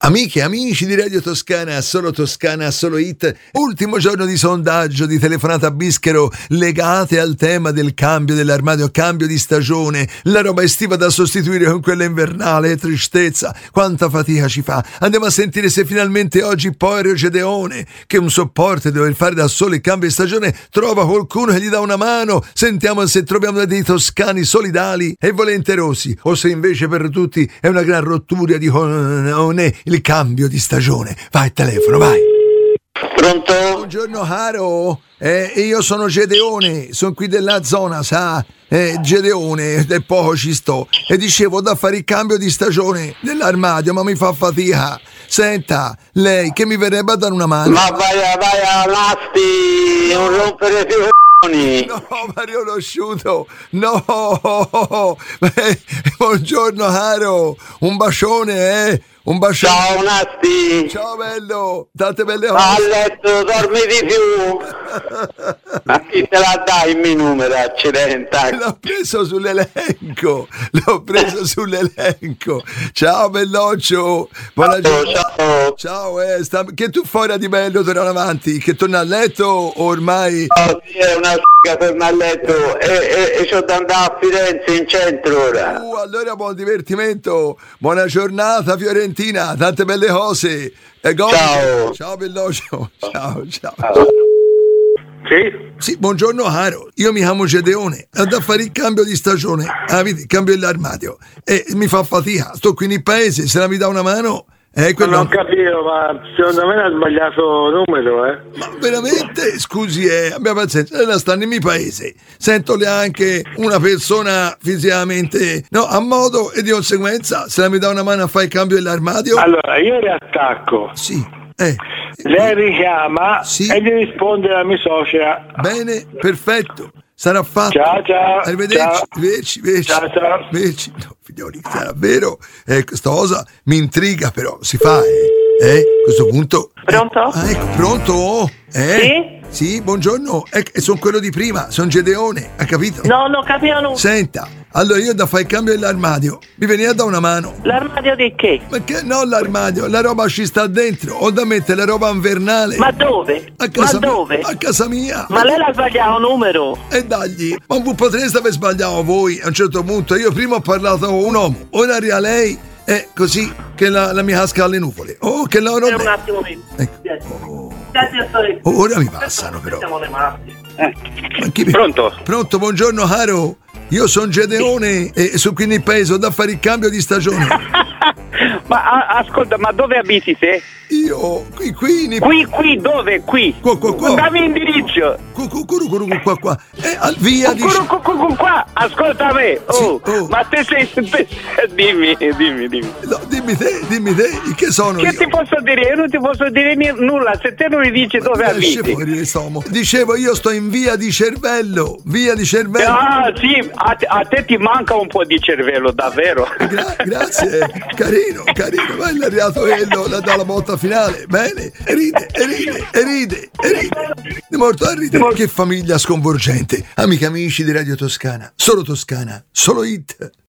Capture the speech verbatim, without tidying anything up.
Amiche e amici di Radio Toscana, solo Toscana, solo hit. Ultimo giorno di sondaggio, di telefonata a Bischero legate al tema del cambio dell'armadio, cambio di stagione. La roba estiva da sostituire con quella invernale, tristezza, quanta fatica ci fa. Andiamo a sentire se finalmente oggi Poerio Gedeone, che un sopporto deve fare da solo il cambio di stagione, trova qualcuno che gli dà una mano. Sentiamo se troviamo dei toscani solidali e volenterosi, o se invece per tutti è una gran rottura di con il cambio di stagione. Vai, telefono, vai. Pronto? Buongiorno caro, eh, io sono Gedeone, sono qui della zona, sa? Eh, Gedeone, da poco ci sto. E dicevo da fare il cambio di stagione dell'armadio, ma mi fa fatica. Senta, lei che mi verrebbe a dare una mano? Ma vai a, vai a Lasti, non rompere più. No, Mario Losciuto, no. Eh, buongiorno caro, un bacione, eh. Un bacione. Ciao Nasti. Ciao bello, tante belle cose. A letto, dormi di più. Ma chi te la dai il mio numero, accidente? L'ho preso sull'elenco, l'ho preso sull'elenco. Ciao belloccio. Buona ciao, ciao. Ciao, eh, sta... che tu fuori di bello torna avanti, che torna a letto o ormai? No, sì, è una s***a, torna a letto e, e, e c'ho da andare a Firenze in centro ora. Uh, allora buon divertimento, buona giornata Fiorentina, tante belle cose. E ciao. Ciao belloccio, ciao, ciao. ciao. Sì? Sì, buongiorno caro, io mi chiamo Gedeone, ho da fare il cambio di stagione, ah, vedi, cambio dell'armadio e mi fa fatica, sto qui nel paese, se la mi dà una mano... Eh, quello... Non ho capito, ma secondo me ha sbagliato numero, eh. Ma veramente? Scusi, eh, abbia pazienza, lei sta nel mio paese. Sento lei anche una persona fisicamente, no, a modo, e di conseguenza, se la mi dà una mano a fare il cambio dell'armadio... Allora, io riattacco. Sì, eh. Lei richiama sì. E gli risponde la mia suocera. Bene, perfetto. Sarà fatto. Ciao, ciao. Arrivederci. Ciao. Arrivederci, arrivederci. Ciao, ciao. Arrivederci. No, figlioli, sarà vero. Eh, questa cosa mi intriga, però si fa, eh. Eh, a questo punto. Pronto? Ah, ecco, pronto? Eh? Sì? Sì, buongiorno. Eh, sono quello di prima, sono Gedeone, ha capito? No, non capivo nulla. Senta, allora io da fare il cambio dell'armadio. Mi veniva da una mano. L'armadio di che? Ma che no l'armadio? La roba ci sta dentro. Ho da mettere la roba invernale. Ma dove? A casa Ma dove? Mia, a casa mia. Ma lei l'ha sbagliato numero. E dagli, ma non potreste aver sbagliato voi a un certo punto. Io prima ho parlato con un uomo, ora arriva lei, è così che la, la mia casca alle nuvole. Oh, che la non un attimo, ecco. Oh. Oh, ora mi passano però. Siamo le matti. Eh. Ma chi mi... Pronto? Pronto, buongiorno caro. Io sono Gedeone e sono qui nel paese, ho da fare il cambio di stagione. Ma a, ascolta, ma dove abiti te? Io qui qui nei... Qui qui dove? Qui? Qua qua qua. Dammi indirizzo. Qua qua qua qua qua. Eh, al via di qua, qua, qua, qua. Ascolta me. Oh, sì, oh. Ma te sei te, dimmi, dimmi, dimmi. No, dimmi te, dimmi te, che sono che io? Che ti posso dire? Io non ti posso dire n- nulla se te non mi dici dove abiti. Fuori, dicevo, io sto in via di cervello, via di cervello. Ah, sì, a te, a te ti manca un po' di cervello, davvero. Gra- grazie, carino, carino. Ma è arrivato quello, la dà la botta finale. Bene, e ride, e ride, e ride, e ride. È morto a ridere. Che famiglia sconvolgente. Amiche amici di Radio Toscana, solo Toscana, solo hit.